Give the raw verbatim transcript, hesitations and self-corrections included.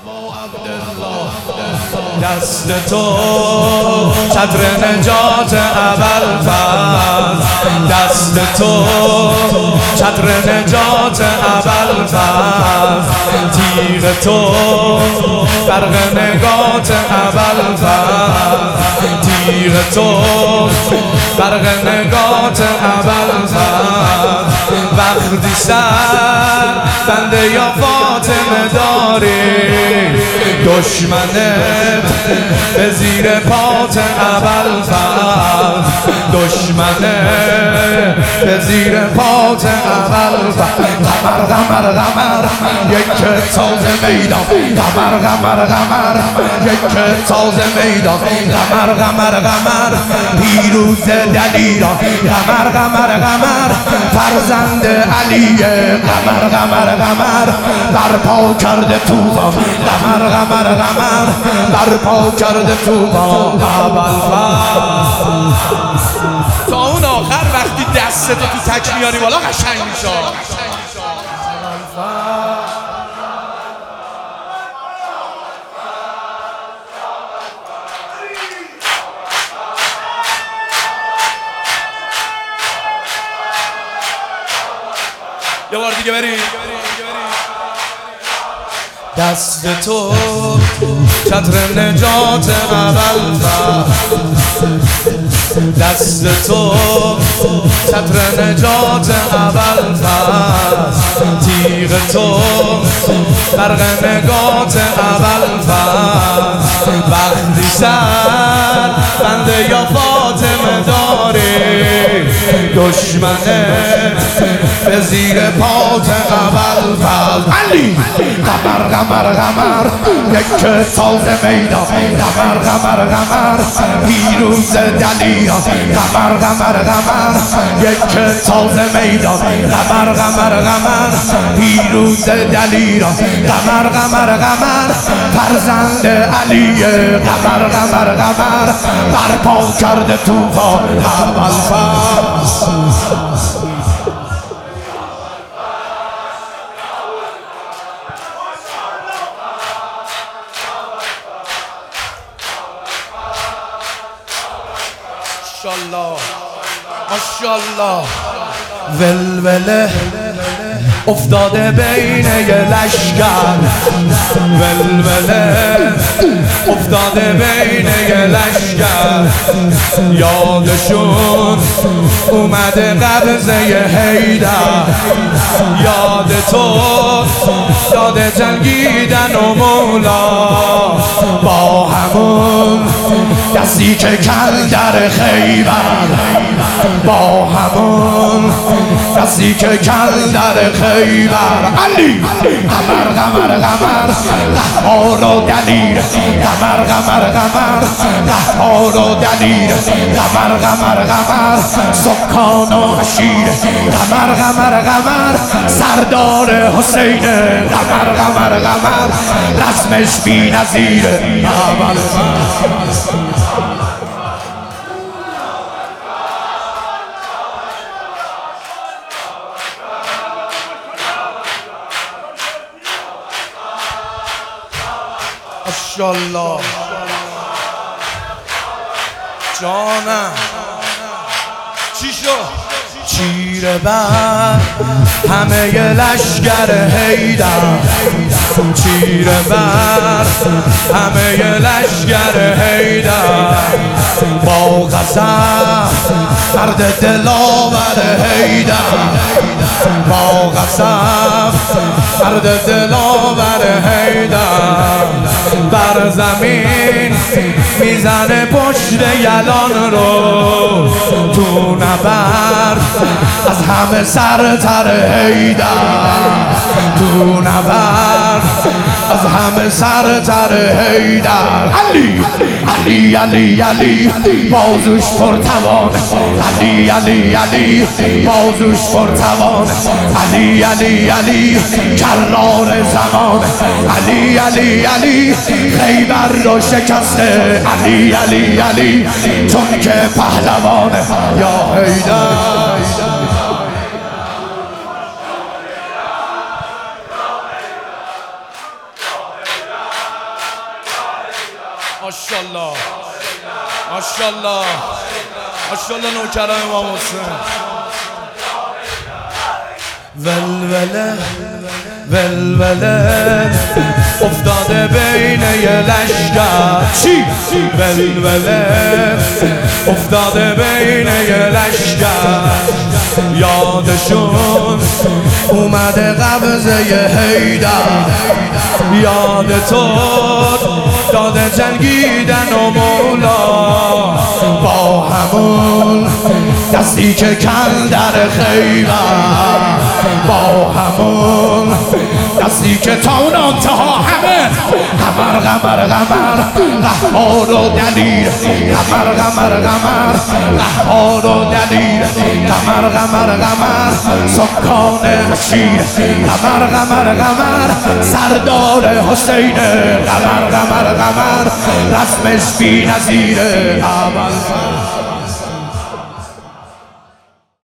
دست تو چتر نجات ابوالفضل، دست تو چتر نجات ابوالفضل، تیغ تو برق نگات ابوالفضل، تیغ تو برق نگات ابوالفضل. وقتی سر بنده یا فاطمه داری، دشمنت به زیر پات ابوالفضل، دشمنت به زیر پات ابوالفضل. قمر قمر قمر یک تازه میدان، قمر قمر قمر یک تازه میدان، قمر قمر قمر پیروز دلیران، قمر قمر قمر فرزند علیه، قمر قمر قمر برپا کرده طوفان، قمر قمر قمر برپا کرده طوفان ابوالفضل. تا اون آخر وقتی دستتو تو تک میاری بالا قشنگ میشه. یه بار دیگه بریم. دست تو چتر نجات ابوالفضل، دست تو چتر نجات ابوالفضل، تیغ تو برق نگات ابوالفضل. وقتی سر بنده یا فاطمه داری، دشمنت به زیر پات ابوالفضل. علی قمر قمر قمر یک تازه میدان، قمر قمر قمر پیروز دلیران، قمر قمر قمر یک تازه میدان، قمر قمر قمر پیروز دلیران، قمر قمر قمر فرزند علیه، قمر قمر قمر برپا کرده طوفان ابوالفضل. ماشاءالله ماشاءالله. ولوله افتاده بین یه لشکر، ولوله افتاده بین یه لشکر، یادشون اومده قبضه حیدر، یاد تو داده جنگیدن و مولا، با همون دستی که کل در خیبر، با همون دستی که کل در خیبر. علی قمر قمر قمر قهار و دلیر، قمر قمر قمر قهار و دلیر، قمر قمر قمر سکان و عشیر، قمر قمر قمر سردار حسین، قمر قمر قمر رسمش بی نظیر ابوالفضل. ماشاءالله جانم. چی شد؟ چیره بر همه ی لشگر حیدر، چیره بر همه ی لشگر حیدر، با قسم مرد دلاور حیدر، با قسم مرد دلاور حیدر، بر زمین میزنه پشت یلان رو، تو نبرد از همه سرتر حیدر، تو نبرد از همه سرتر حیدر. علی علی علی علی بازوش پرتوانه، علی علی علی بازوش پرتوانه، علی علی علی کرار زمانه، علی علی علی خیبر رو شکسته، علی علی علی چون که پهلوانه. یا حیدر ماشاءالله ماشاءالله ماشاءالله نوکران امام حسین. ولوله ولوله افتاده بین یه لشگر. چی؟ ولوله افتاده بین یه لشگر. یادشون اومده قبضه حیدر. یاد تو داده جنگیدن و مولا با همون دستی که کن در خیبر. با همون دستی که تا اون انتها همه قمر قمر قمر قهار و دلیر. قمر قمر قمر قهار و دلیر. قمر قمر قمر سکان شیر. قمر قمر قمر سردار حسین. قمر قمر قمر رسمش بی نظیره.